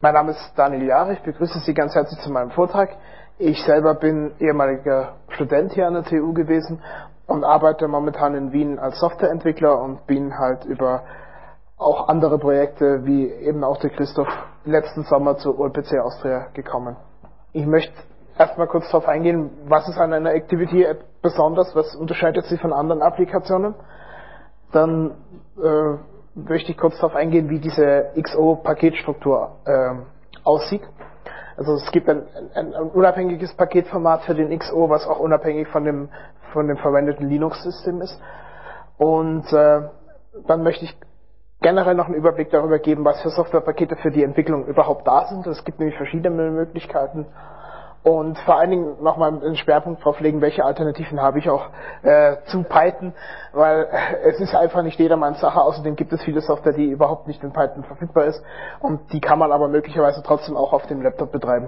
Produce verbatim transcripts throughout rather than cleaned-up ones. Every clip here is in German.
Mein Name ist Daniel Jahre, ich begrüße Sie ganz herzlich zu meinem Vortrag. Ich selber bin ehemaliger Student hier an der T U gewesen und arbeite momentan in Wien als Softwareentwickler und bin halt über auch andere Projekte, wie eben auch der Christoph, letzten Sommer zur O L P C Austria gekommen. Ich möchte erstmal kurz darauf eingehen, was ist an einer Activity-App besonders, was unterscheidet sie von anderen Applikationen. Dann äh, möchte ich kurz darauf eingehen, wie diese X O-Paketstruktur äh, aussieht. Also es gibt ein, ein, ein unabhängiges Paketformat für den X O, was auch unabhängig von dem, von dem verwendeten Linux-System ist. Und äh, dann möchte ich generell noch einen Überblick darüber geben, was für Softwarepakete für die Entwicklung überhaupt da sind. Es gibt nämlich verschiedene Möglichkeiten. Und vor allen Dingen nochmal einen Schwerpunkt drauf legen, welche Alternativen habe ich auch äh, zu Python, weil es ist einfach nicht jedermanns Sache. Außerdem gibt es viele Software, die überhaupt nicht in Python verfügbar ist und die kann man aber möglicherweise trotzdem auch auf dem Laptop betreiben.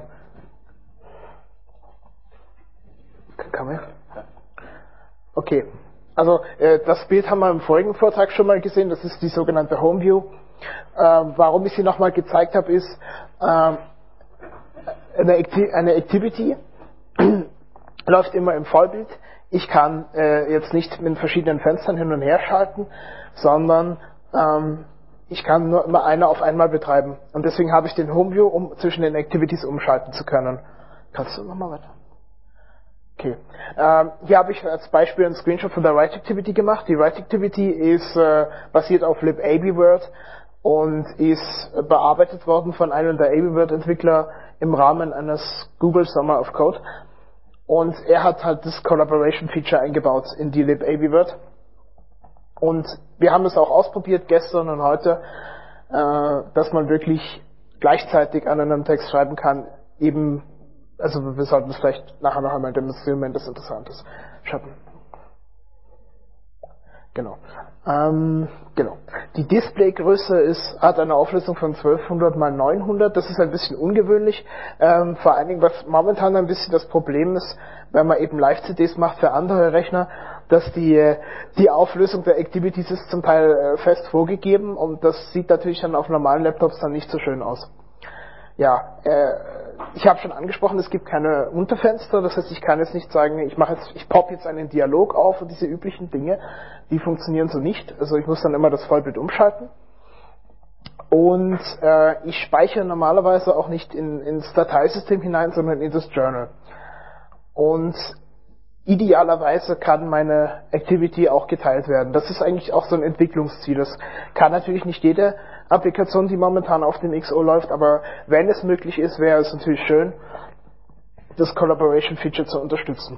Kann man? Okay, also äh, das Bild haben wir im vorigen Vortrag schon mal gesehen, das ist die sogenannte Homeview. Äh, warum ich sie nochmal gezeigt habe, ist, äh, Eine, Acti eine Activity läuft immer im Vollbild. Ich kann äh, jetzt nicht mit verschiedenen Fenstern hin und her schalten, sondern ähm, ich kann nur immer eine auf einmal betreiben. Und deswegen habe ich den Homeview, um zwischen den Activities umschalten zu können. Kannst du nochmal weiter? Okay. Ähm, hier habe ich als Beispiel einen Screenshot von der Write Activity gemacht. Die Write Activity ist äh, basiert auf libAbyWord und ist bearbeitet worden von einem der AbyWord-Entwickler im Rahmen eines Google Summer of Code. Und er hat halt das Collaboration-Feature eingebaut in die libAbyWord. Und wir haben es auch ausprobiert gestern und heute, äh, dass man wirklich gleichzeitig an einem Text schreiben kann, eben, also wir sollten es vielleicht nachher noch einmal demonstrieren, wenn das interessant ist. Schatten. Genau. Ähm, genau. Die Displaygröße ist, hat eine Auflösung von zwölfhundert mal neunhundert. Das ist ein bisschen ungewöhnlich. Ähm, vor allen Dingen, was momentan ein bisschen das Problem ist, wenn man eben Live-C Ds macht für andere Rechner, dass die, die Auflösung der Activities ist zum Teil äh, fest vorgegeben und das sieht natürlich dann auf normalen Laptops dann nicht so schön aus. Ja, äh, ich habe schon angesprochen, es gibt keine Unterfenster, das heißt, ich kann jetzt nicht sagen, ich mache jetzt, ich pop jetzt einen Dialog auf und diese üblichen Dinge, die funktionieren so nicht. Also ich muss dann immer das Vollbild umschalten. Und äh, ich speichere normalerweise auch nicht in, ins Dateisystem hinein, sondern in das Journal. Und idealerweise kann meine Activity auch geteilt werden. Das ist eigentlich auch so ein Entwicklungsziel. Das kann natürlich nicht jede Applikation, die momentan auf dem X O läuft, aber wenn es möglich ist, wäre es natürlich schön, das Collaboration-Feature zu unterstützen.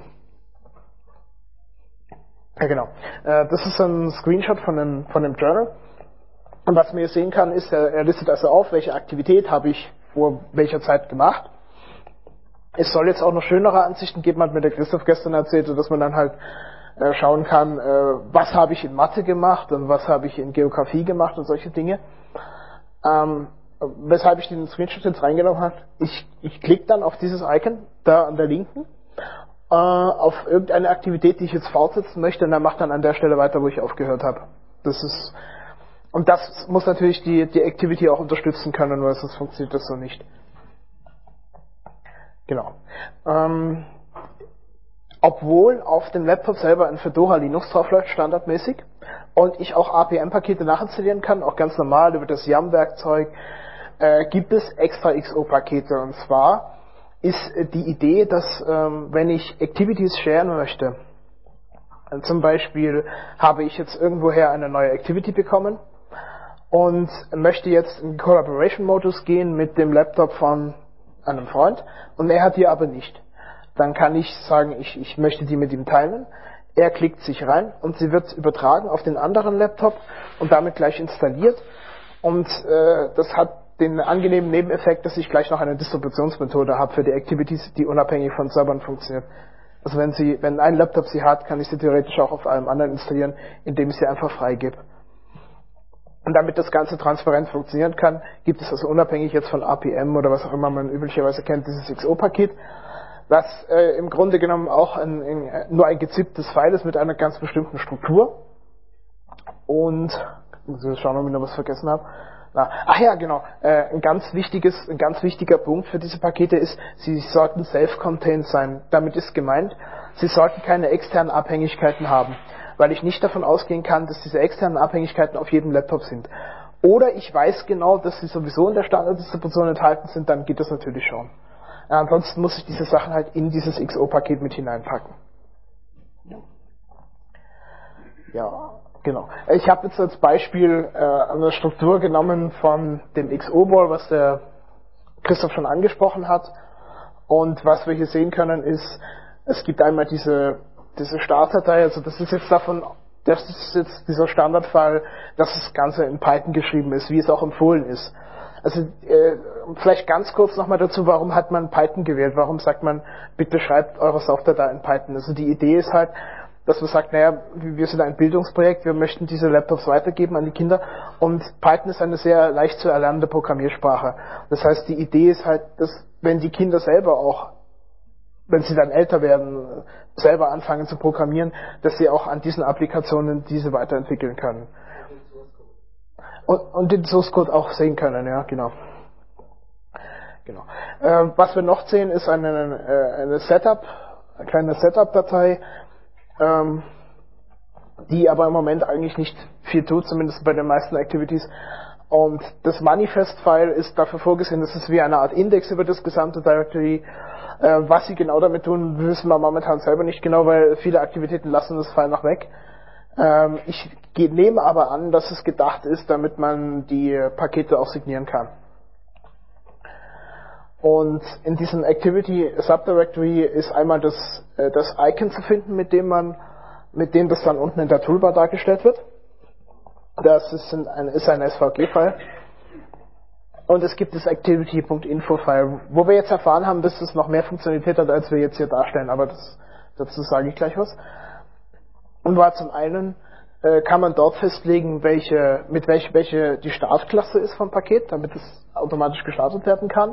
Ja, genau. Das ist ein Screenshot von einem, von einem Journal. Und was man hier sehen kann, ist, er listet also auf, welche Aktivität habe ich vor welcher Zeit gemacht. Es soll jetzt auch noch schönere Ansichten geben, hat mir der Christoph gestern erzählt, dass man dann halt äh, schauen kann, äh, was habe ich in Mathe gemacht und was habe ich in Geografie gemacht und solche Dinge. Ähm, weshalb ich den Screenshot jetzt reingenommen habe, ich, ich klicke dann auf dieses Icon, da an der linken, äh, auf irgendeine Aktivität, die ich jetzt fortsetzen möchte und dann macht dann an der Stelle weiter, wo ich aufgehört habe. Das ist, und das muss natürlich die, die Activity auch unterstützen können, weil sonst funktioniert das so nicht. Genau. Ähm, obwohl auf dem Laptop selber ein Fedora Linux draufläuft, standardmäßig, und ich auch A P M-Pakete nachinstallieren kann, auch ganz normal über das Yum-Werkzeug, äh, gibt es extra X O-Pakete. Und zwar ist äh, die Idee, dass ähm, wenn ich Activities sharen möchte, äh, zum Beispiel habe ich jetzt irgendwoher eine neue Activity bekommen und möchte jetzt in den Collaboration-Modus gehen mit dem Laptop von einem Freund und er hat die aber nicht. Dann kann ich sagen, ich, ich möchte die mit ihm teilen. Er klickt sich rein und sie wird übertragen auf den anderen Laptop und damit gleich installiert. Und äh, das hat den angenehmen Nebeneffekt, dass ich gleich noch eine Distributionsmethode habe für die Activities, die unabhängig von Servern funktioniert. Also wenn sie, wenn ein Laptop sie hat, kann ich sie theoretisch auch auf einem anderen installieren, indem ich sie einfach freigebe. Und damit das Ganze transparent funktionieren kann, gibt es also unabhängig jetzt von A P M oder was auch immer man üblicherweise kennt, dieses X O-Paket, was äh, im Grunde genommen auch ein, ein, nur ein gezipptes File ist mit einer ganz bestimmten Struktur. Und, muss ich schauen, ob ich noch was vergessen habe. Na, ach ja, genau. Äh, ein ganz wichtiges, ein ganz wichtiger Punkt für diese Pakete ist, sie sollten self-contained sein. Damit ist gemeint, sie sollten keine externen Abhängigkeiten haben, weil ich nicht davon ausgehen kann, dass diese externen Abhängigkeiten auf jedem Laptop sind. Oder ich weiß genau, dass sie sowieso in der Standarddistribution enthalten sind, dann geht das natürlich schon. Äh, ansonsten muss ich diese Sachen halt in dieses X O-Paket mit hineinpacken. Ja. Ja. Genau. Ich habe jetzt als Beispiel äh, eine Struktur genommen von dem X O-Ball, was der Christoph schon angesprochen hat. Und was wir hier sehen können ist, es gibt einmal diese, diese Startdatei, also das ist jetzt davon, das ist jetzt dieser Standardfall, dass das Ganze in Python geschrieben ist, wie es auch empfohlen ist. Also äh, vielleicht ganz kurz nochmal dazu, warum hat man Python gewählt? Warum sagt man, bitte schreibt eure Software in Python? Also die Idee ist halt, dass man sagt, naja, wir sind ein Bildungsprojekt, wir möchten diese Laptops weitergeben an die Kinder und Python ist eine sehr leicht zu erlernende Programmiersprache. Das heißt, die Idee ist halt, dass wenn die Kinder selber auch, wenn sie dann älter werden, selber anfangen zu programmieren, dass sie auch an diesen Applikationen diese weiterentwickeln können. Und, und den Source Code auch sehen können, ja, genau. Genau. Äh, was wir noch sehen, ist eine, äh, eine Setup, eine kleine Setup-Datei, Ähm, die aber im Moment eigentlich nicht viel tut, zumindest bei den meisten Activities. Und das Manifest-File ist dafür vorgesehen, das ist wie eine Art Index über das gesamte Directory. Äh, was sie genau damit tun, wissen wir momentan selber nicht genau, weil viele Aktivitäten lassen das File noch weg. Ähm, ich nehme aber an, dass es gedacht ist, damit man die Pakete auch signieren kann. Und in diesem Activity Subdirectory ist einmal das, äh, das Icon zu finden, mit dem man, mit dem das dann unten in der Toolbar dargestellt wird. Das ist ein, ist ein S V G-File. Und es gibt das Activity.info-File, wo wir jetzt erfahren haben, dass das noch mehr Funktionalität hat, als wir jetzt hier darstellen, aber das, dazu sage ich gleich was. Und zwar zum einen äh, kann man dort festlegen, welche, mit welche, welche die Startklasse ist vom Paket, damit es automatisch gestartet werden kann.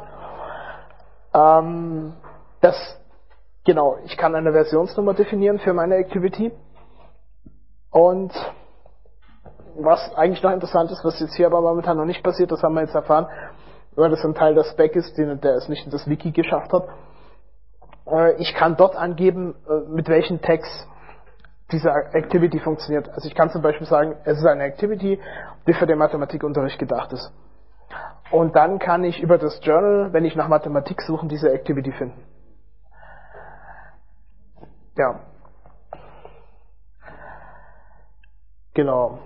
Ähm, das, genau, ich kann eine Versionsnummer definieren für meine Activity. Und was eigentlich noch interessant ist, was jetzt hier aber momentan noch nicht passiert, das haben wir jetzt erfahren, weil das ein Teil der Spec ist, den, der es nicht in das Wiki geschafft hat. Äh, ich kann dort angeben, äh, mit welchen Tags diese Activity funktioniert. Also ich kann zum Beispiel sagen, es ist eine Activity, die für den Mathematikunterricht gedacht ist. Und dann kann ich über das Journal, wenn ich nach Mathematik suche, diese Activity finden. Ja. Genau.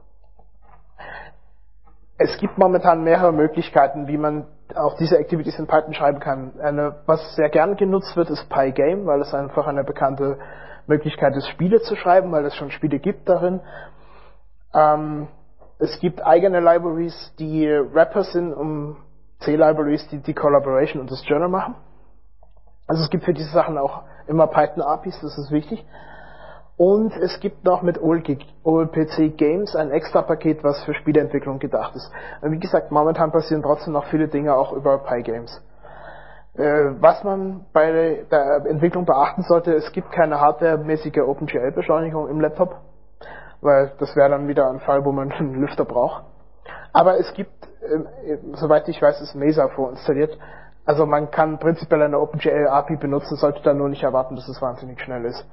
Es gibt momentan mehrere Möglichkeiten, wie man auch diese Activities in Python schreiben kann. Eine, was sehr gern genutzt wird, ist Pygame, weil es einfach eine bekannte Möglichkeit ist, Spiele zu schreiben, weil es schon Spiele gibt darin. Ähm, es gibt eigene Libraries, die Wrapper sind, um C-Libraries, die die Collaboration und das Journal machen. Also es gibt für diese Sachen auch immer Python-A P Is, das ist wichtig. Und es gibt noch mit O L P C Games ein extra Paket, was für Spieleentwicklung gedacht ist. Wie gesagt, momentan passieren trotzdem noch viele Dinge auch über Pygames. Äh, was man bei der Entwicklung beachten sollte, es gibt keine hardwaremäßige OpenGL-Beschleunigung im Laptop, weil das wäre dann wieder ein Fall, wo man einen Lüfter braucht. Aber es gibt, äh, soweit ich weiß, ist Mesa vorinstalliert. Also man kann prinzipiell eine OpenGL-A P I benutzen, sollte dann nur nicht erwarten, dass es wahnsinnig schnell ist.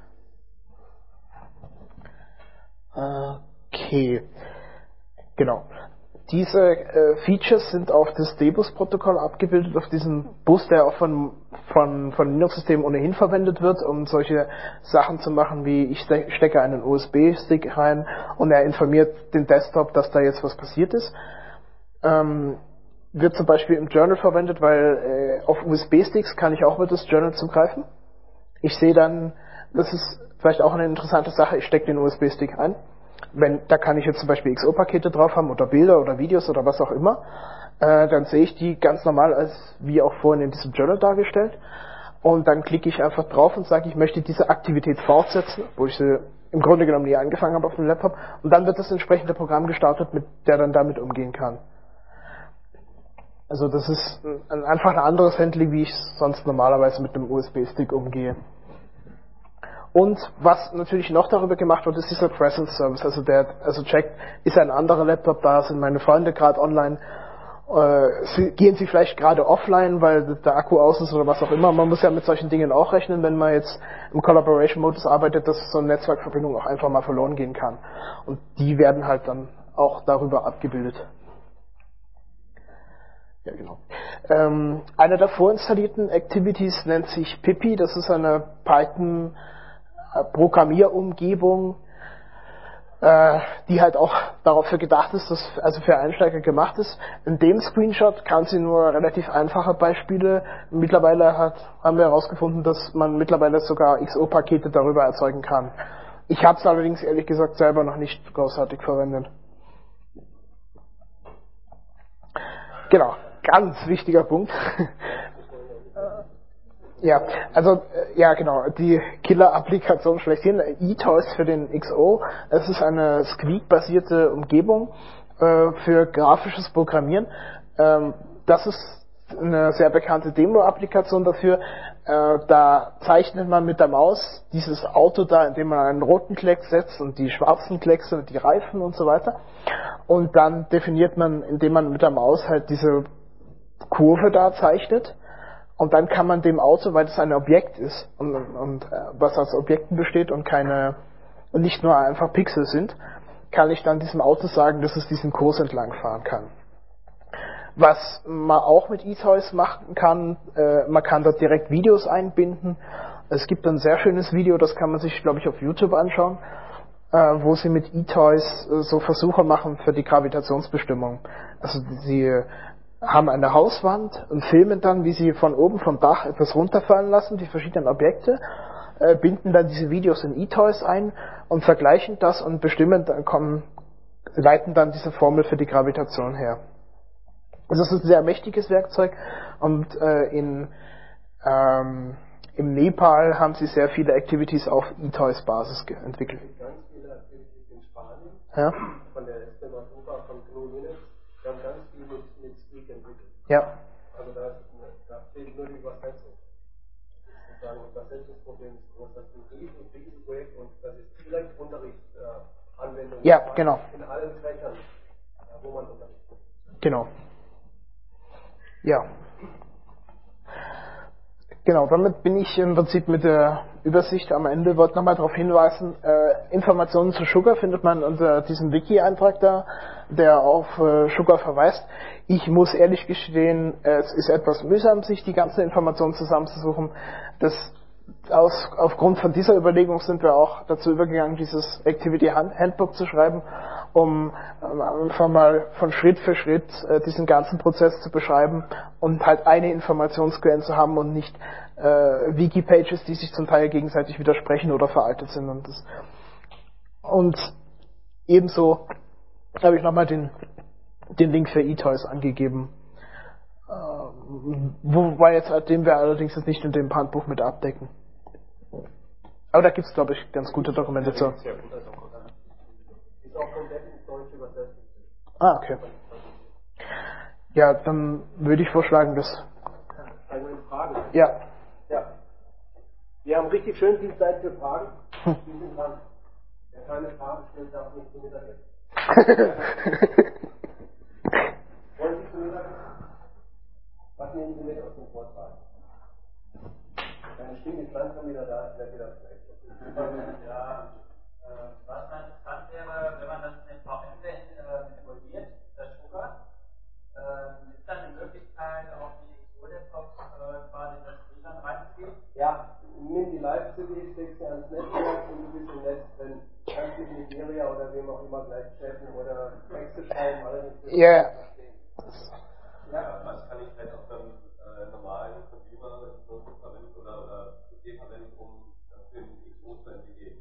Okay, genau. Diese äh, Features sind auf das D-Bus-Protokoll abgebildet, auf diesem Bus, der auch von, von, von Linux-Systemen ohnehin verwendet wird, um solche Sachen zu machen, wie ich stecke einen U S B-Stick rein und er informiert den Desktop, dass da jetzt was passiert ist. Ähm, wird zum Beispiel im Journal verwendet, weil äh, auf U S B-Sticks kann ich auch mit das Journal zugreifen. Ich sehe dann, das ist vielleicht auch eine interessante Sache, ich stecke den U S B-Stick ein. Wenn, da kann ich jetzt zum Beispiel X O-Pakete drauf haben oder Bilder oder Videos oder was auch immer. Äh, dann sehe ich die ganz normal als wie auch vorhin in diesem Journal dargestellt. Und dann klicke ich einfach drauf und sage, ich möchte diese Aktivität fortsetzen, wo ich sie im Grunde genommen nie angefangen habe auf dem Laptop. Und dann wird das entsprechende Programm gestartet, mit der dann damit umgehen kann. Also das ist ein, einfach ein anderes Handling, wie ich sonst normalerweise mit einem U S B-Stick umgehe. Und was natürlich noch darüber gemacht wird, ist dieser Presence Service. Also der, also checkt, ist ein anderer Laptop da, sind meine Freunde gerade online, äh, sie, gehen sie vielleicht gerade offline, weil der Akku aus ist oder was auch immer. Man muss ja mit solchen Dingen auch rechnen, wenn man jetzt im Collaboration-Modus arbeitet, dass so eine Netzwerkverbindung auch einfach mal verloren gehen kann. Und die werden halt dann auch darüber abgebildet. Ja, genau. Ähm, eine der vorinstallierten Activities nennt sich Pipi. Das ist eine Python-Programmierumgebung, äh, die halt auch dafür gedacht ist, dass also für Einsteiger gemacht ist. In dem Screenshot kann sie nur relativ einfache Beispiele. Mittlerweile hat, haben wir herausgefunden, dass man mittlerweile sogar X O-Pakete darüber erzeugen kann. Ich habe es allerdings ehrlich gesagt selber noch nicht großartig verwendet. Genau. Ganz wichtiger Punkt. Ja, also, ja genau, die Killer-Applikation schlechthin, eToys für den X O. Es ist eine Squeak-basierte Umgebung äh, für grafisches Programmieren. Ähm, das ist eine sehr bekannte Demo-Applikation dafür. Äh, da zeichnet man mit der Maus dieses Auto da, indem man einen roten Klecks setzt und die schwarzen Kleckse und die Reifen und so weiter. Und dann definiert man, indem man mit der Maus halt diese Kurve da zeichnet, und dann kann man dem Auto, weil es ein Objekt ist und, und äh, was aus Objekten besteht und keine und nicht nur einfach Pixel sind, kann ich dann diesem Auto sagen, dass es diesen Kurs entlang fahren kann. Was man auch mit eToys machen kann, äh, man kann dort direkt Videos einbinden. Es gibt ein sehr schönes Video, das kann man sich, glaube ich, auf YouTube anschauen, äh, wo sie mit eToys äh, so Versuche machen für die Gravitationsbestimmung. Also sie haben eine Hauswand und filmen dann, wie sie von oben vom Dach etwas runterfallen lassen, die verschiedenen Objekte, äh, binden dann diese Videos in eToys ein und vergleichen das und bestimmen, dann kommen, leiten dann diese Formel für die Gravitation her. Also das ist ein sehr mächtiges Werkzeug und äh, in, ähm, im Nepal haben sie sehr viele Activities auf eToys Basis entwickelt. Ganz viele Activities in Spanien, ja? Von der Estimatura von G N U Linux, wir haben ganz viel mit, mit Squeak entwickelt. Ja. Also da, da fehlt nur die Übersetzung. Sozusagen Übersetzungsproblem ist groß. Das ist ein riesen, riesen Projekt und das ist direkt Unterrichtsanwendung. Äh, ja, genau. In allen Fächern, wo man unterrichtet. Genau. Ja. Genau, damit bin ich im Prinzip mit der Übersicht am Ende. Ich wollte nochmal darauf hinweisen, äh, Informationen zu Sugar findet man unter diesem Wiki-Eintrag da, der auf äh, Sugar verweist. Ich muss ehrlich gestehen, es ist etwas mühsam, sich die ganzen Informationen zusammenzusuchen. Das, aus, aufgrund von dieser Überlegung sind wir auch dazu übergegangen, dieses Activity Handbook zu schreiben, um einfach mal von Schritt für Schritt äh, diesen ganzen Prozess zu beschreiben und halt eine Informationsquelle zu haben und nicht äh, Wiki-Pages, die sich zum Teil gegenseitig widersprechen oder veraltet sind. Und, das, und ebenso habe ich nochmal den, den Link für eToys angegeben, äh, wobei jetzt, den wir allerdings jetzt nicht in dem Handbuch mit abdecken. Aber da gibt es, glaube ich, ganz gute Dokumentation. Ist auch komplett ins Deutsche übersetzt. Ah, okay. Ja, dann würde ich vorschlagen, dass... Also eine Frage. Ja. Ja. Wir haben richtig schön viel Zeit für Fragen. Die sind dran. Wer keine Frage stellt, darf nicht zum Mittagessen. Wollen Sie zum Mittagessen? Was nehmen Sie mit aus dem Vortrag? Meine Stimme ist langsam wieder da. Ich werde wieder schlecht. Ja. Was dann interessant wäre, wenn man das in den V M-Welt äh, involviert, das Sugar, äh, ist dann eine Möglichkeit, auch die X O-Laptops äh, quasi in das Spiel dann reinzugehen? Ja, nimm die Live-C D, steck sie ans Netzwerk und du bist im Netz drin. Kannst dich mit Nigeria oder wem auch immer gleich chatten oder Texte schreiben, alles. Ja. Ja, was kann ich halt auf einem äh, normalen Consumer Notebook verwenden oder, oder P C verwenden, um für den X O zu entwickeln?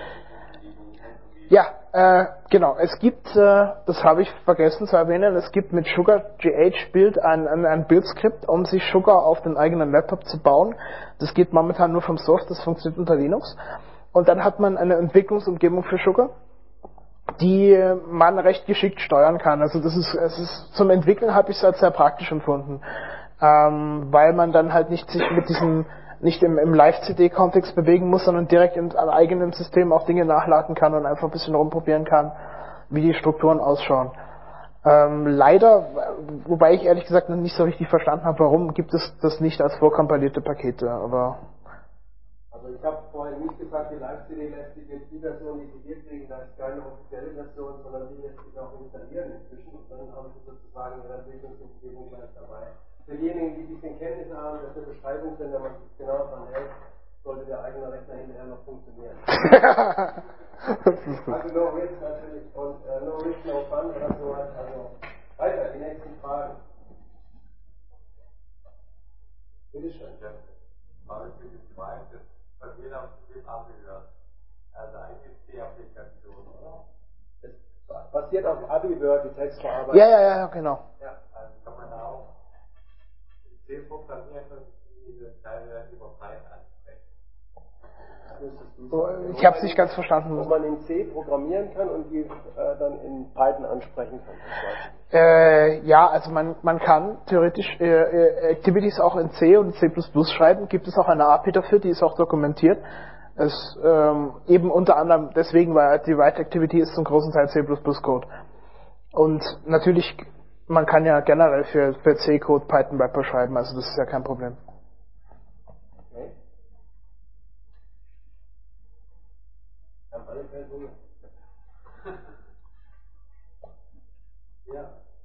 Ja, äh, genau. Es gibt, äh, das habe ich vergessen zu erwähnen, es gibt mit Sugar G H Build ein, ein, ein Build-Skript, um sich Sugar auf den eigenen Laptop zu bauen. Das geht momentan nur vom Source, das funktioniert unter Linux. Und dann hat man eine Entwicklungsumgebung für Sugar, die man recht geschickt steuern kann. Also das ist, es ist zum Entwickeln habe ich es als sehr praktisch empfunden, ähm, weil man dann halt nicht sich mit diesem nicht im, im Live-C D-Kontext bewegen muss, sondern direkt in einem eigenen System auch Dinge nachladen kann und einfach ein bisschen rumprobieren kann, wie die Strukturen ausschauen. Ähm, leider, wobei ich ehrlich gesagt noch nicht so richtig verstanden habe, warum gibt es das nicht als vorkompilierte Pakete, aber... Also ich habe vorhin nicht gesagt, die Live-C D lässt sich jetzt die Version, die Sie hier kriegen, da ist keine offizielle Version, sondern die lässt sich auch installieren inzwischen und dann haben Sie sozusagen in der Entwicklungsumgebung gleich dabei. Für diejenigen, die ein bisschen Kenntnisse haben, dass eine Beschreibung sind, wenn man sich genau dran hält, sollte der eigene Rechner hinterher noch funktionieren. Also no risk natürlich und uh, no risk, no fun oder sowas. Also weiter, die nächsten Fragen. Bitte schön. Frage für die zwei, das basiert auf dem Abi-Word. Also eine C-Applikation, oder? Das basiert auf Abi-Word, die Textverarbeitung. Ja, ja, ja, genau. Ja, also kann man da auch C programmieren und diese Teile über Python ansprechen. Ich habe es nicht ganz verstanden. Ob man in C programmieren kann und die äh, dann in Python ansprechen kann. Äh, ja, also man, man kann theoretisch äh, äh, Activities auch in C und C plus plus schreiben. Gibt es auch eine A P I dafür, die ist auch dokumentiert. Es, ähm, eben unter anderem deswegen, weil die Write Activity ist zum großen Teil C plus plus Code. Und natürlich, man kann ja generell für, für C-Code Python Wrapper schreiben, also das ist ja kein Problem. Okay. Ja.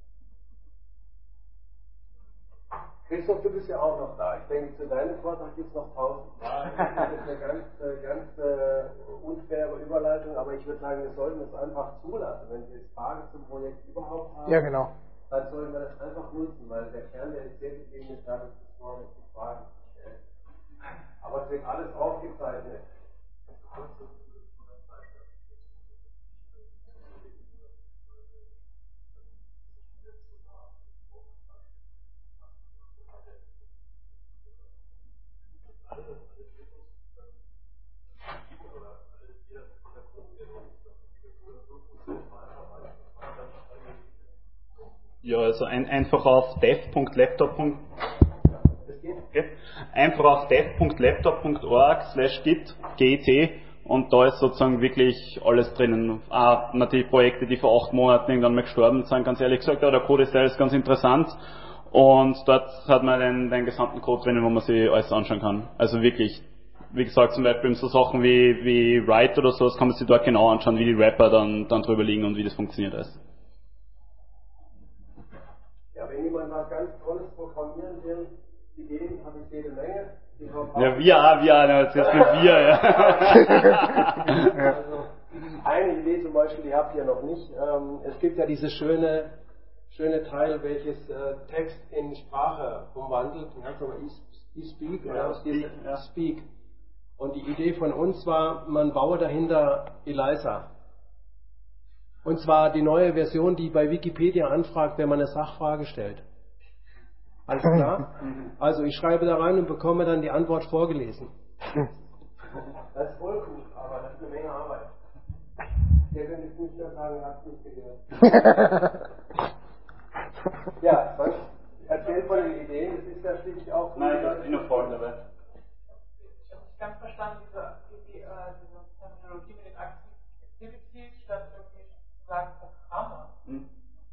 Christoph, du bist ja auch noch da. Ich denke, zu deinem Vortrag gibt es noch tausend Fragen. Das ist eine ganz, ganz äh, unfaire Überleitung, aber ich würde sagen, wir sollten es einfach zulassen. Wenn wir jetzt Fragen zum Projekt überhaupt haben, ja, genau. dann sollten wir das einfach nutzen, weil der Kern der Erzählung ist dadurch, dass wir die Fragen stellen. Aber es wird alles aufgezeichnet. Ja, also ein, einfach auf dev punkt laptop. Okay. Einfach auf dev punkt laptop punkt org slash git, git, und da ist sozusagen wirklich alles drinnen. Ah, natürlich Projekte, die vor acht Monaten irgendwann mal gestorben sind, ganz ehrlich gesagt, aber der Code ist alles ganz interessant. Und dort hat man den, den gesamten Code drinnen, wo man sich alles anschauen kann. Also wirklich, wie gesagt, zum Beispiel so Sachen wie, wie Write oder so, das kann man sich dort genau anschauen, wie die Wrapper dann, dann drüber liegen und wie das funktioniert alles. Ja, wenn jemand was ganz Tolles programmieren will, Ideen habe ich jede Menge. Ja, wir auch, wir auch, jetzt erst mit wir, ja. Also, eine Idee zum Beispiel, die habt ihr noch nicht. Ähm, es gibt ja dieses schöne, schöne Teil, welches äh, Text in Sprache umwandelt. Wie heißt aber eSpeak oder was diese ja. Speak. Und die Idee von uns war, man baue dahinter ELIZA. Und zwar die neue Version, die bei Wikipedia anfragt, wenn man eine Sachfrage stellt. Alles klar? Also ich schreibe da rein und bekomme dann die Antwort vorgelesen. Das ist voll gut, aber das ist eine Menge Arbeit. Ihr könnt jetzt nicht mehr sagen, ihr habt es nicht gehört. Ja, sonst erzählt von den Ideen, das ist ja schließlich auch... Nein, das ist noch vorne dabei. Ich habe nicht ganz verstanden, diese, die, äh, diese Terminologie mit den Activities statt irgendwie sagen Programme. Hm.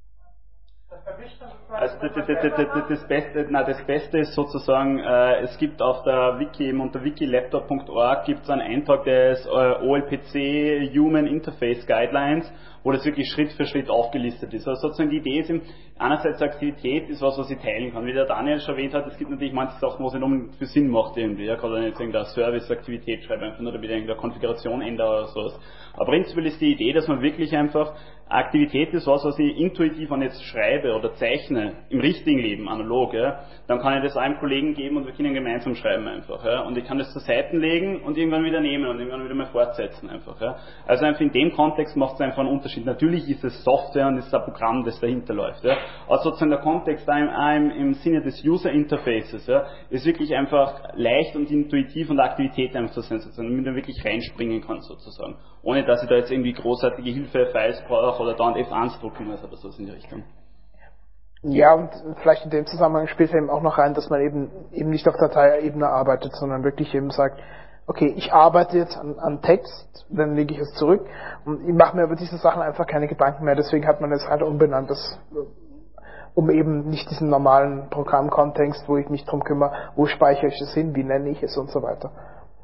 Also das, das, das, das, das, Beste, nein, das Beste ist sozusagen, äh, es gibt auf der Wiki, eben unter wiki laptop punkt org gibt es einen Eintrag des äh, O L P C Human Interface Guidelines, wo das wirklich Schritt für Schritt aufgelistet ist. Also sozusagen die Idee ist, eben, einerseits Aktivität ist was, was ich teilen kann. Wie der Daniel schon erwähnt hat, es gibt natürlich manche Sachen, wo es nicht unbedingt für Sinn macht irgendwie. Ja, kann jetzt irgendeine Service-Aktivität schreiben, einfach nur damit ich irgendeine Konfiguration ändere oder sowas. Aber prinzipiell ist die Idee, dass man wirklich einfach, Aktivität ist was, was ich intuitiv an jetzt schreibe oder zeichne, im richtigen Leben, analog, ja, dann kann ich das einem Kollegen geben und wir können gemeinsam schreiben einfach, ja, und ich kann das zur Seite legen und irgendwann wieder nehmen und irgendwann wieder mal fortsetzen einfach, ja. Also einfach in dem Kontext macht es einfach einen Unterschied. Natürlich ist es Software und es ist ein Programm, das dahinter läuft, ja. Aber sozusagen der Kontext da im, im, im Sinne des User Interfaces, ja, ist wirklich einfach leicht und intuitiv und Aktivität einfach zu sein, sozusagen, damit man wirklich reinspringen kann sozusagen. Ohne dass ich da jetzt irgendwie großartige Hilfe-Files brauche oder dauernd F eins drucken muss oder so in die Richtung. Ja, und vielleicht in dem Zusammenhang spielt eben auch noch rein, dass man eben eben nicht auf Dateiebene arbeitet, sondern wirklich eben sagt, okay, ich arbeite jetzt an, an Text, dann lege ich es zurück und ich mache mir über diese Sachen einfach keine Gedanken mehr, deswegen hat man es halt umbenannt, das, um eben nicht diesen normalen Programmkontext, wo ich mich drum kümmere, wo speichere ich es hin, wie nenne ich es und so weiter.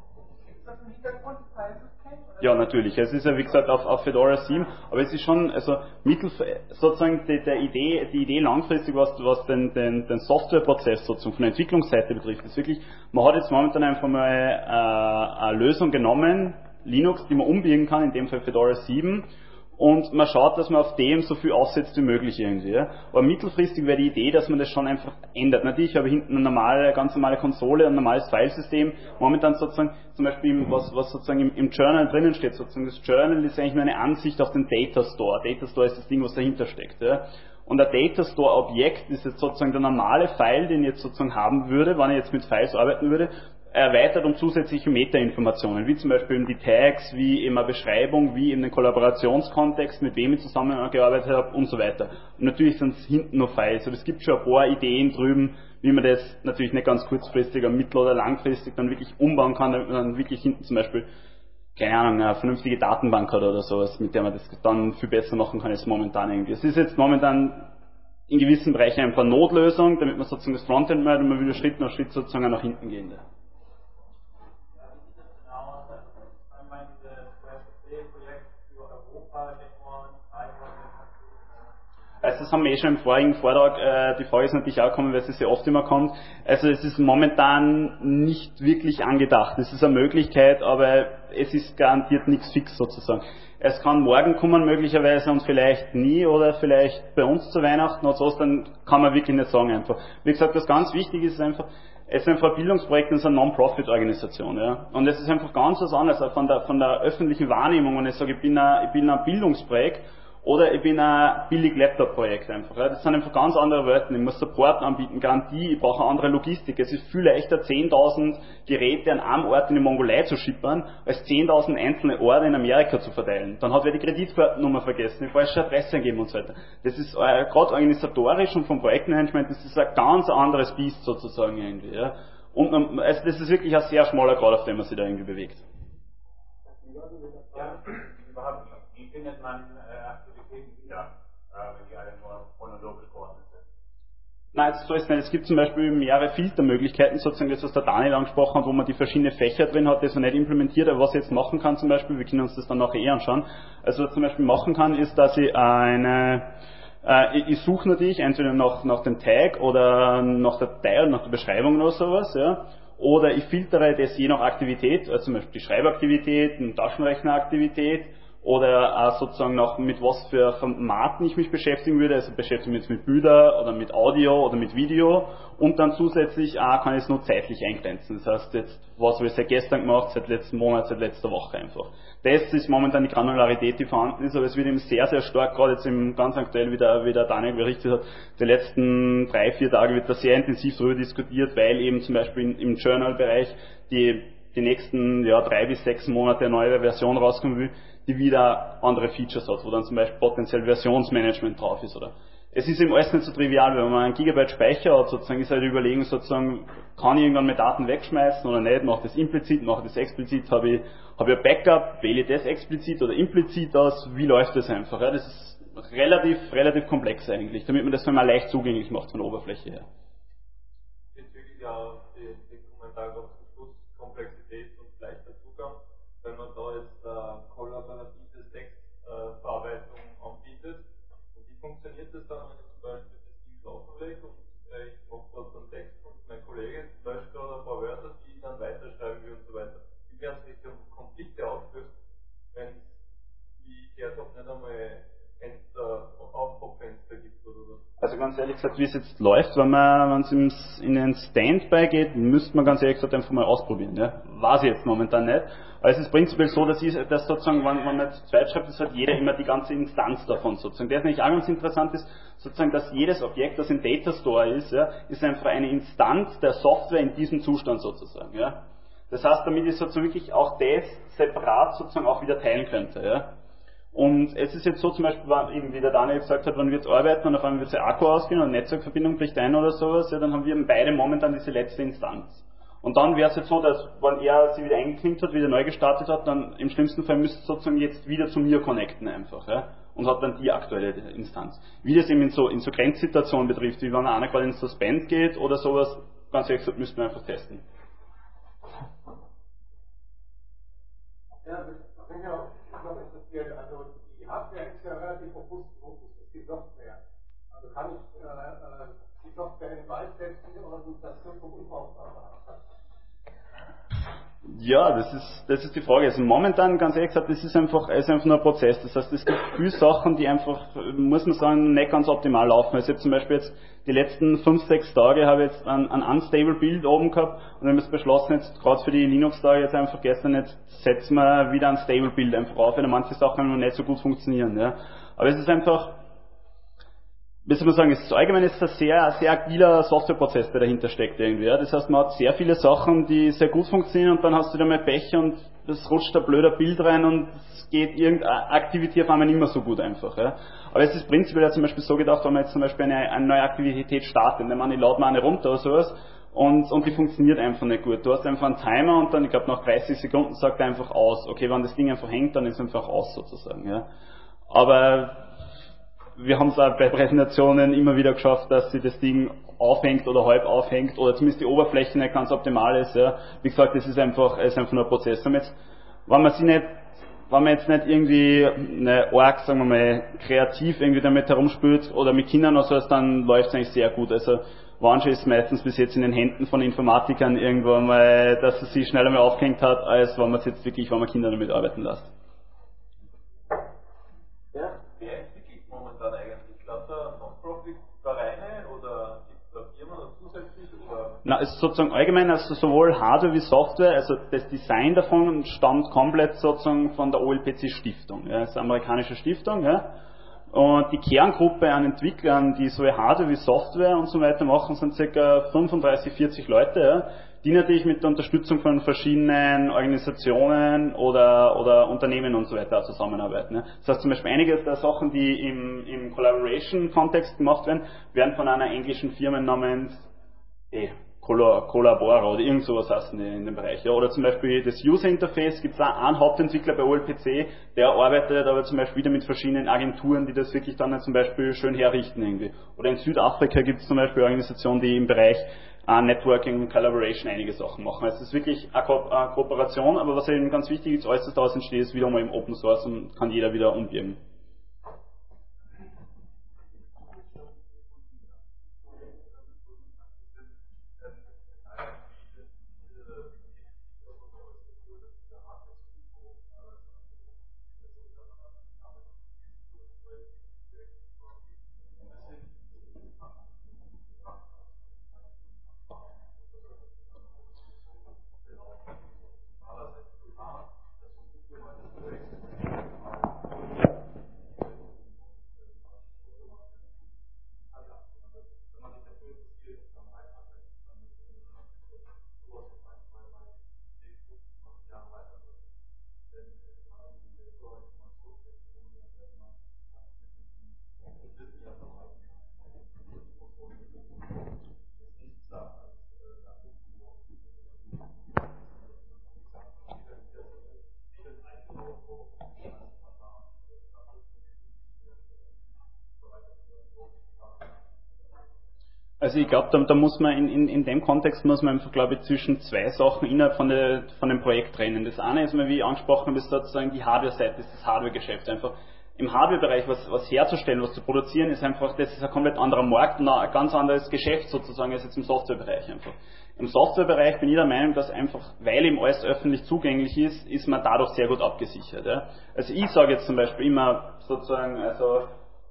Ja, natürlich. Es ist ja, wie gesagt, auf, auf Fedora sieben, aber es ist schon, also, mittel, sozusagen, die, der Idee, die Idee langfristig, was, was den, den, den Softwareprozess sozusagen von der Entwicklungsseite betrifft, ist wirklich, man hat jetzt momentan einfach mal, äh, eine Lösung genommen, Linux, die man umbiegen kann, in dem Fall Fedora sieben, und man schaut, dass man auf dem so viel aussetzt wie möglich irgendwie. Ja. Aber mittelfristig wäre die Idee, dass man das schon einfach ändert. Natürlich habe ich hinten eine normale, ganz normale Konsole, ein normales Filesystem. Momentan sozusagen, zum Beispiel, was, was sozusagen im, im Journal drinnen steht, sozusagen das Journal ist eigentlich nur eine Ansicht auf den Data Store. Data Store ist das Ding, was dahinter steckt. Ja. Und der Data Store Objekt ist jetzt sozusagen der normale File, den ich jetzt sozusagen haben würde, wenn ich jetzt mit Files arbeiten würde, erweitert um zusätzliche Metainformationen, wie zum Beispiel die Tags, wie eben eine Beschreibung, wie eben den Kollaborationskontext, mit wem ich zusammengearbeitet habe und so weiter. Und natürlich sind es hinten noch Files, aber es gibt schon ein paar Ideen drüben, wie man das natürlich nicht ganz kurzfristig, aber mittel- oder langfristig dann wirklich umbauen kann, damit man dann wirklich hinten zum Beispiel, keine Ahnung, eine vernünftige Datenbank hat oder sowas, mit der man das dann viel besser machen kann als momentan irgendwie. Es ist jetzt momentan in gewissen Bereichen einfach eine Notlösung, damit man sozusagen das Frontend macht und man will Schritt nach Schritt sozusagen nach hinten gehen. Also das haben wir eh schon im vorigen Vortrag, äh, die Frage ist natürlich auch gekommen, weil es sehr oft immer kommt. Also es ist momentan nicht wirklich angedacht. Es ist eine Möglichkeit, aber es ist garantiert nichts fix sozusagen. Es kann morgen kommen möglicherweise und vielleicht nie oder vielleicht bei uns zu Weihnachten oder so, dann kann man wirklich nicht sagen einfach. Wie gesagt, was ganz wichtig ist, ist einfach, es ist einfach ein Bildungsprojekt, es ist eine Non-Profit-Organisation, ja. Und es ist einfach ganz was anderes von der, von der öffentlichen Wahrnehmung, wenn ich sage, ich bin ein, ich bin ein Bildungsprojekt, oder ich bin ein billig Laptop-Projekt einfach. Ja. Das sind einfach ganz andere Welten. Ich muss Support anbieten, Garantie, ich brauche eine andere Logistik. Es ist viel leichter, zehntausend Geräte an einem Ort in die Mongolei zu schippern, als zehntausend einzelne Orte in Amerika zu verteilen. Dann hat wer die Kreditkartennummer vergessen, die falsche Adresse angeben und so weiter. Das ist äh, gerade organisatorisch und vom Projektmanagement, das ist ein ganz anderes Biest sozusagen irgendwie. Ja. Und also das ist wirklich ein sehr schmaler Grad, auf dem man sich da irgendwie bewegt. Ja, überhaupt, wie findet man Aktivitäten wieder, wenn die alle nur chronologisch geordnet sind? Nein, so ist es nicht. Es gibt zum Beispiel mehrere Filtermöglichkeiten, sozusagen das, was der Daniel angesprochen hat, wo man die verschiedenen Fächer drin hat, das man nicht implementiert, aber was ich jetzt machen kann zum Beispiel, wir können uns das dann nachher eh anschauen, also was ich zum Beispiel machen kann, ist, dass ich eine, äh, ich suche natürlich entweder nach, nach dem Tag oder nach der Datei oder nach der Beschreibung oder sowas, ja, oder ich filtere das je nach Aktivität, also zum Beispiel die Schreibaktivität, eine Taschenrechneraktivität, oder auch sozusagen noch mit was für Formaten ich mich beschäftigen würde, also beschäftige mich jetzt mit Bildern oder mit Audio oder mit Video und dann zusätzlich auch kann ich es nur zeitlich eingrenzen. Das heißt jetzt, was habe ich seit gestern gemacht, seit letzten Monat, seit letzter Woche einfach. Das ist momentan die Granularität, die vorhanden ist, aber es wird eben sehr, sehr stark, gerade jetzt im ganz aktuell, wie der, wie der Daniel berichtet hat, die letzten drei, vier Tage wird da sehr intensiv darüber diskutiert, weil eben zum Beispiel im Journal-Bereich die die nächsten ja, drei bis sechs Monate eine neue Version rauskommen will, die wieder andere Features hat, wo dann zum Beispiel potenziell Versionsmanagement drauf ist. Oder es ist eben alles nicht so trivial, wenn man einen Gigabyte Speicher hat, sozusagen ist halt die Überlegung, sozusagen, kann ich irgendwann mit Daten wegschmeißen oder nicht, mache das implizit, mache das explizit, habe ich, habe ich ein Backup, wähle ich das explizit oder implizit aus, wie läuft das einfach? Ja? Das ist relativ, relativ komplex eigentlich, damit man das dann mal leicht zugänglich macht von der Oberfläche her. Bezüglich auf den Kommentar auf zum Schluss, Komplexität und leichter Zugang, wenn man da jetzt äh, kollaborative Textverarbeitung äh, anbietet. Und wie funktioniert das dann, wenn ich zum Beispiel das Ding laufen lege und äh, ich mache was am Text und mein Kollege zum Beispiel ein paar Wörter, die ich dann weiterschreiben will und so weiter. Wie werden sich Konflikte auflöst, wenn es, wie ich gehört habe, nicht einmal Fenster, Aufbaufenster gibt oder so? Also ganz ehrlich gesagt, wie es jetzt läuft, wenn man wenn es in den Standby geht, müsste man ganz ehrlich gesagt einfach mal ausprobieren. Ja? Weiß ich jetzt momentan nicht. Aber es ist prinzipiell so, dass, ich, dass sozusagen, wenn, wenn man zu zweit schreibt, das hat jeder immer die ganze Instanz davon sozusagen. Der ist nämlich auch ganz interessant ist, sozusagen, dass jedes Objekt, das im Data Store ist, ja, ist einfach eine Instanz der Software in diesem Zustand sozusagen. Ja? Das heißt, damit ich sozusagen wirklich auch das separat sozusagen auch wieder teilen könnte. Ja? Und es ist jetzt so zum Beispiel, eben wie der Daniel gesagt hat, wenn wir jetzt arbeiten und auf einmal wird der Akku ausgehen und eine Netzwerkverbindung bricht ein oder sowas, ja, dann haben wir beide momentan diese letzte Instanz. Und dann wäre es jetzt so, dass wenn er sie wieder eingeklinkt hat, wieder neu gestartet hat, dann im schlimmsten Fall müsste sozusagen jetzt wieder zu mir connecten einfach, ja, und hat dann die aktuelle Instanz. Wie das eben in so, in so Grenzsituationen betrifft, wie wenn einer gerade ins Suspend geht oder sowas, ganz ehrlich gesagt, müssten wir einfach testen. Ja, das bin ja auch noch interessiert. Also die Hardware ist ja relativ robust. Robust ist die Software. Also kann ich äh, die Software in den Wald setzen und das so vom unbrauchbar machen. Ja, das ist, das ist die Frage. Also momentan, ganz ehrlich gesagt, das ist einfach, es ist einfach nur ein Prozess. Das heißt, es gibt viele Sachen, die einfach, muss man sagen, nicht ganz optimal laufen. Also ich habe zum Beispiel jetzt die letzten fünf, sechs Tage habe ich jetzt ein, ein unstable Build oben gehabt und wir haben jetzt beschlossen, jetzt gerade für die Linux-Tage jetzt einfach gestern, jetzt setzen wir wieder ein stable Build einfach auf, weil manche Sachen noch nicht so gut funktionieren. Ja. Aber es ist einfach, wie soll man sagen, es ist allgemein ist ein sehr, sehr agiler Softwareprozess, der dahinter steckt irgendwie. Ja. Das heißt, man hat sehr viele Sachen, die sehr gut funktionieren und dann hast du wieder mal Pech und es rutscht ein blöder Bild rein und es geht irgendeine Aktivität auf einmal nicht mehr so gut einfach. Ja. Aber es ist prinzipiell ja zum Beispiel so gedacht, wenn man jetzt zum Beispiel eine, eine neue Aktivität startet, wenn man, ich lade mal eine runter oder sowas und, und die funktioniert einfach nicht gut. Du hast einfach einen Timer und dann, ich glaube, nach dreißig Sekunden sagt er einfach aus. Okay, wenn das Ding einfach hängt, dann ist es einfach aus sozusagen. Ja. Aber wir haben es auch bei Präsentationen immer wieder geschafft, dass sie das Ding aufhängt oder halb aufhängt oder zumindest die Oberfläche nicht ganz optimal ist. Ja. Wie gesagt, das ist einfach, es ist einfach nur ein Prozess. Und jetzt, wenn man sie nicht, wenn man jetzt nicht irgendwie eine arg, sagen wir mal, kreativ irgendwie damit herumspielt oder mit Kindern oder sowas, dann läuft es eigentlich sehr gut. Also Wanche ist meistens bis jetzt in den Händen von Informatikern irgendwo mal, dass es sie schneller mal aufgehängt hat, als wenn man es jetzt wirklich, wenn man Kinder damit arbeiten lässt. Ja? Wer entwickelt momentan eigentlich? Lauter Non-Profit-Vereine oder gibt es da Firmen oder zusätzlich? Oder? Na, es ist sozusagen allgemein, also sowohl Hardware wie Software, also das Design davon stammt komplett sozusagen von der O L P C Stiftung. Ja, das ist eine amerikanische Stiftung. Ja. Und die Kerngruppe an Entwicklern, die so Hardware wie Software und so weiter machen, sind ca. fünfunddreißig, vierzig Leute, ja, die natürlich mit der Unterstützung von verschiedenen Organisationen oder, oder Unternehmen und so weiter zusammenarbeiten. Ja. Das heißt zum Beispiel einige der Sachen, die im, im Collaboration-Kontext gemacht werden, werden von einer englischen Firma namens eh, Collabora oder irgend sowas heißen die in dem Bereich. Ja. Oder zum Beispiel das User Interface, gibt es auch einen Hauptentwickler bei O L P C, der arbeitet aber zum Beispiel wieder mit verschiedenen Agenturen, die das wirklich dann zum Beispiel schön herrichten irgendwie. Oder in Südafrika gibt es zum Beispiel Organisationen, die im Bereich uh, Networking und Collaboration einige Sachen machen. Also es ist wirklich eine, Ko eine Kooperation, aber was eben ganz wichtig ist, alles das daraus entsteht, ist wieder mal im Open Source und kann jeder wieder umgeben. Also ich glaube, da, da muss man in, in, in dem Kontext muss man einfach, glaube ich, zwischen zwei Sachen innerhalb von, der, von dem Projekt trennen. Das eine ist mal, wie ich angesprochen habe, ist sozusagen die Hardware-Seite, das ist das Hardware-Geschäft. Einfach im Hardware-Bereich was, was herzustellen, was zu produzieren, ist einfach, das ist ein komplett anderer Markt und ein ganz anderes Geschäft sozusagen als jetzt im Software-Bereich einfach. Im Software-Bereich bin ich der Meinung, dass einfach, weil ihm alles öffentlich zugänglich ist, ist man dadurch sehr gut abgesichert. Ja. Also ich sage jetzt zum Beispiel immer sozusagen, also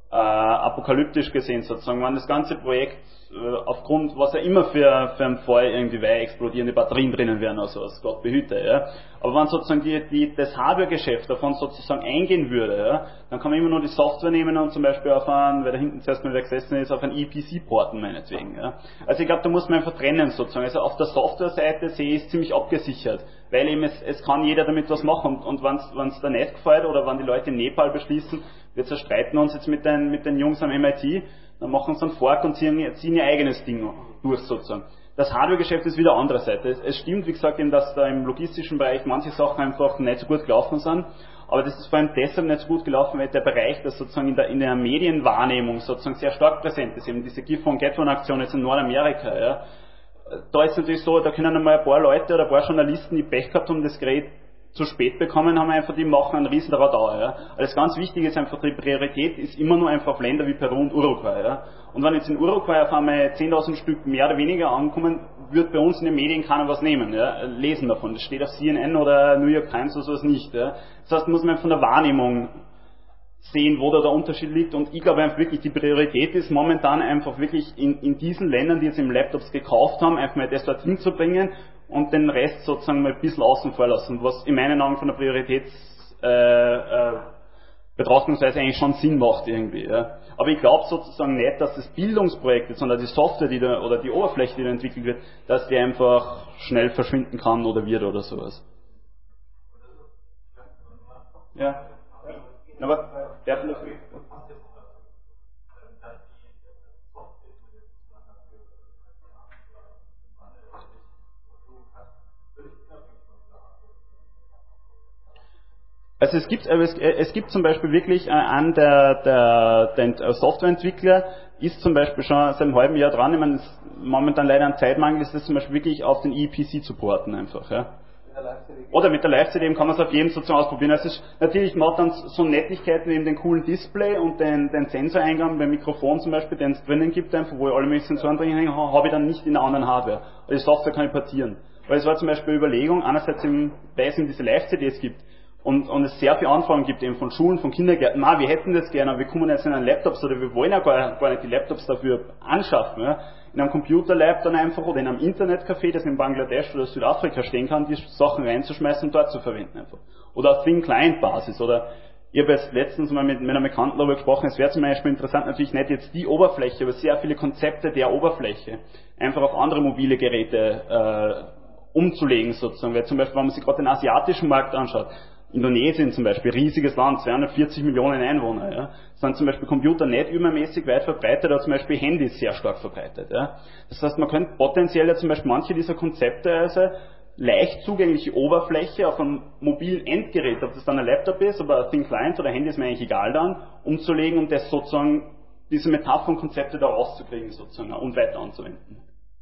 äh, apokalyptisch gesehen sozusagen, wenn das ganze Projekt äh, aufgrund, was ja immer für, für einen Fall irgendwie weil explodierende Batterien drinnen wären, also als Gott behüte, ja. Aber wenn sozusagen die, die, das Hardware-Geschäft davon sozusagen eingehen würde, ja, dann kann man immer nur die Software nehmen und zum Beispiel auf einen, weil da hinten zuerst mal wer gesessen ist, auf einen E P C porten meinetwegen, ja. Also ich glaube, da muss man einfach trennen sozusagen. Also auf der Software-Seite sehe ich es ziemlich abgesichert, weil eben es, es kann jeder damit was machen und, und wenn es da nicht gefällt oder wenn die Leute in Nepal beschließen, wir zerstreiten uns jetzt mit den, mit den Jungs am M I T, dann machen sie einen Fork und ziehen, ziehen ihr eigenes Ding durch sozusagen. Das Hardware-Geschäft ist wieder andere Seite. Es, es stimmt, wie gesagt, eben, dass da im logistischen Bereich manche Sachen einfach nicht so gut gelaufen sind, aber das ist vor allem deshalb nicht so gut gelaufen, weil der Bereich, das sozusagen in der, in der Medienwahrnehmung sozusagen sehr stark präsent ist, eben diese Give One Get One Aktion jetzt in Nordamerika, ja. Da ist es natürlich so, da können einmal ein paar Leute oder ein paar Journalisten, die Pech gehabt haben, das Gerät zu spät bekommen, haben einfach, die machen einen riesen Radar, ja. Also das ganz Wichtige ist einfach, die Priorität ist immer nur einfach auf Länder wie Peru und Uruguay, ja. Und wenn jetzt in Uruguay auf einmal zehntausend Stück mehr oder weniger ankommen, wird bei uns in den Medien keiner was nehmen, ja. Lesen davon. Das steht auf C N N oder New York Times oder sowas nicht, ja. Das heißt, muss man von der Wahrnehmung sehen, wo da der Unterschied liegt, und ich glaube einfach wirklich, die Priorität ist momentan einfach wirklich in, in diesen Ländern, die jetzt im Laptops gekauft haben, einfach mal das dorthin zu bringen und den Rest sozusagen mal ein bisschen außen vor lassen, was in meinen Augen von der Prioritäts äh, äh, Betrachtungsweise eigentlich schon Sinn macht irgendwie. Ja. Aber ich glaube sozusagen nicht, dass das Bildungsprojekt, sondern die Software, die da, oder die Oberfläche, die da entwickelt wird, dass die einfach schnell verschwinden kann oder wird oder sowas. Ja. Aber der vielleicht. Also es gibt, es, es gibt zum Beispiel wirklich einen der, der, der Softwareentwickler ist zum Beispiel schon seit einem halben Jahr dran. Ich meine, momentan leider ein Zeitmangel ist das zum Beispiel wirklich auf den E P C zu porten einfach. Ja. Oder mit der Live-C D eben kann man es auf jedem sozusagen ausprobieren. Also es ist, natürlich macht dann so Nettigkeiten wie den coolen Display und den, den Sensoreingang beim Mikrofon zum Beispiel, den es drinnen gibt, einfach, wo alle möglichen Sensoren drin hängen, habe ich dann nicht in der anderen Hardware. Also die Software kann ich portieren. Weil es war zum Beispiel eine Überlegung, einerseits im, weil es eben diese Live-C Ds gibt und, und es sehr viele Anfragen gibt eben von Schulen, von Kindergärten, na, wir hätten das gerne, aber wir kommen jetzt in einen Laptops oder wir wollen ja gar, gar nicht die Laptops dafür anschaffen. Ja. In einem Computerlab dann einfach oder in einem Internetcafé, das in Bangladesch oder Südafrika stehen kann, die Sachen reinzuschmeißen und dort zu verwenden einfach. Oder auf Thin-Client-Basis. Oder ich habe jetzt letztens mal mit, mit einem Bekannten darüber gesprochen, es wäre zum Beispiel interessant, natürlich nicht jetzt die Oberfläche, aber sehr viele Konzepte der Oberfläche einfach auf andere mobile Geräte äh, umzulegen sozusagen. Weil zum Beispiel, wenn man sich gerade den asiatischen Markt anschaut, Indonesien zum Beispiel, riesiges Land, zweihundertvierzig Millionen Einwohner, ja, sind zum Beispiel Computer nicht übermäßig weit verbreitet, aber zum Beispiel Handys sehr stark verbreitet. Ja. Das heißt, man könnte potenziell ja zum Beispiel manche dieser Konzepte, also leicht zugängliche Oberfläche auf einem mobilen Endgerät, ob das dann ein Laptop ist, aber ein Thin Client oder Handy ist mir eigentlich egal dann, umzulegen, um das sozusagen, diese Metaphern und Konzepte da rauszukriegen sozusagen und weiter anzuwenden.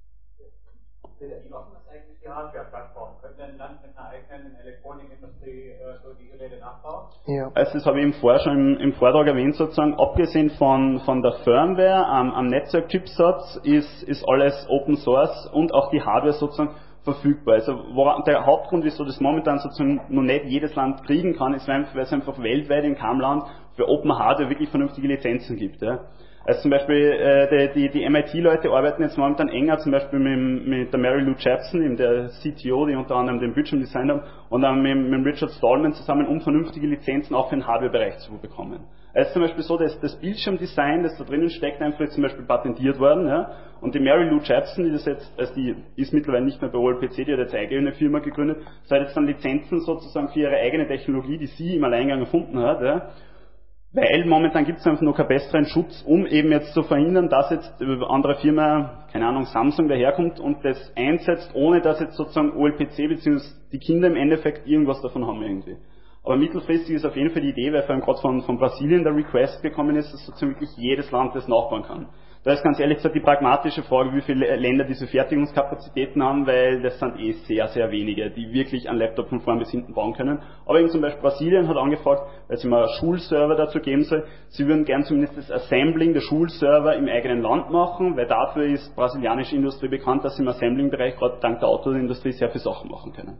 Wie offen ist eigentlich die Hardware-Plattform? Könnte ein Land mit einer eigenen Elektronikindustrie äh, so die Geräte nachbauen? Ja. Also das habe ich im Vor schon im, im Vortrag erwähnt sozusagen, abgesehen von, von der Firmware, am, am Netzwerk-Chipsatz ist, ist alles Open Source und auch die Hardware sozusagen verfügbar. Also woran, der Hauptgrund, wieso das momentan sozusagen noch nicht jedes Land kriegen kann, ist, weil es einfach weltweit in keinem Land für Open Hardware wirklich vernünftige Lizenzen gibt. Ja. Also zum Beispiel äh, die, die, die M I T-Leute arbeiten jetzt momentan enger zum Beispiel mit, mit der Mary Lou Jepsen, der C T O, die unter anderem den Bildschirm designt haben, und dann mit, mit Richard Stallman zusammen, um vernünftige Lizenzen auch für den Hardware-Bereich zu bekommen. Es ist zum Beispiel so, dass das Bildschirmdesign, das da drinnen steckt, einfach jetzt zum Beispiel patentiert worden, ja, und die Mary Lou Jepsen, die das jetzt, also die ist mittlerweile nicht mehr bei O L P C, die hat jetzt eigene Firma gegründet, so hat jetzt dann Lizenzen sozusagen für ihre eigene Technologie, die sie im Alleingang erfunden hat, ja. Weil momentan gibt es einfach noch keinen besseren Schutz, um eben jetzt zu verhindern, dass jetzt eine andere Firma, keine Ahnung, Samsung daherkommt und das einsetzt, ohne dass jetzt sozusagen O L P C bzw. die Kinder im Endeffekt irgendwas davon haben irgendwie. Aber mittelfristig ist auf jeden Fall die Idee, weil vor allem gerade von, von Brasilien der Request gekommen ist, dass sozusagen wirklich jedes Land das nachbauen kann. Da ist ganz ehrlich gesagt die pragmatische Frage, wie viele Länder diese Fertigungskapazitäten haben, weil das sind eh sehr, sehr wenige, die wirklich einen Laptop von vorn bis hinten bauen können. Aber eben zum Beispiel Brasilien hat angefragt, weil sie mal einen Schulserver dazu geben soll, sie würden gern zumindest das Assembling der Schulserver im eigenen Land machen, weil dafür ist brasilianische Industrie bekannt, dass sie im Assembling-Bereich gerade dank der Autoindustrie sehr viele Sachen machen können.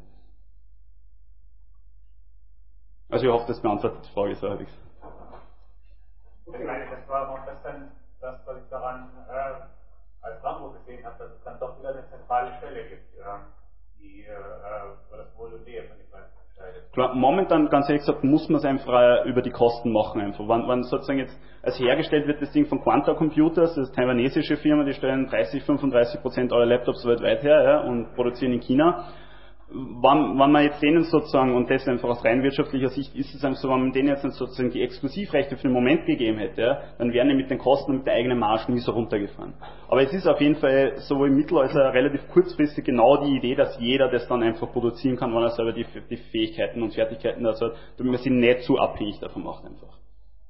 Also ich hoffe, das beantwortet die Frage so halbwegs. Okay, weiter. das war noch ein bisschen das, was ich daran äh, als Rambo gesehen habe, dass es dann doch wieder eine zentrale Stelle gibt, äh, die äh, über das Wohl und Wehe von den Leuten entscheidet. Klar, momentan, ganz ehrlich gesagt, muss man es einfach äh, über die Kosten machen. Einfach. Wenn, wenn sozusagen jetzt als hergestellt wird, das Ding von Quanta Computers, das ist eine taiwanesische Firma, die stellen dreißig, fünfunddreißig Prozent aller Laptops weltweit her, ja, und produzieren in China. Wenn, wenn man jetzt denen sozusagen, und das einfach aus rein wirtschaftlicher Sicht ist es einfach so, wenn man denen jetzt sozusagen die Exklusivrechte für den Moment gegeben hätte, ja, dann wären die mit den Kosten und mit der eigenen Marge nie so runtergefahren. Aber es ist auf jeden Fall so im Mittelalter relativ kurzfristig genau die Idee, dass jeder das dann einfach produzieren kann, wenn er selber die, die Fähigkeiten und Fertigkeiten dazu hat, damit man sich nicht zu abhängig davon macht einfach.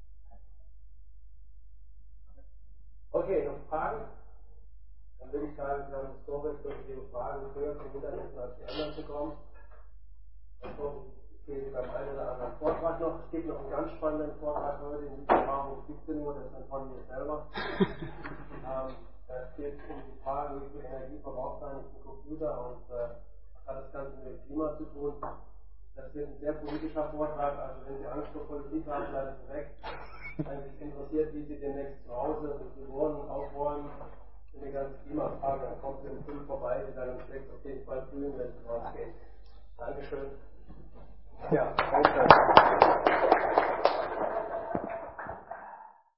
Okay, noch Fragen? Dann würde ich sagen, wir haben historisch durch die Fragen früher zum Mittagessen als die anderen bekommen. Ich hoffe, ich sehe beim einen oder anderen Vortrag noch. Es gibt noch einen ganz spannenden Vortrag heute in dieser Raum um siebzehn Uhr, der ist dann von mir selber. ähm, es geht um die Frage, wie viel Energie verbraucht eigentlich ein Computer und äh, was hat das Ganze mit dem Klima zu tun. Das wird ein sehr politischer Vortrag, also wenn Sie Angst vor Politik haben, bleiben Sie weg. Wenn Sie interessiert, wie Sie demnächst zu Hause und wohnen, aufräumen, die ganze Klimafrage, dann kommt sie um fünf vorbei, sie dann um sechs auf jeden Fall fühlen, wenn es rausgeht. Dankeschön. Ja, danke.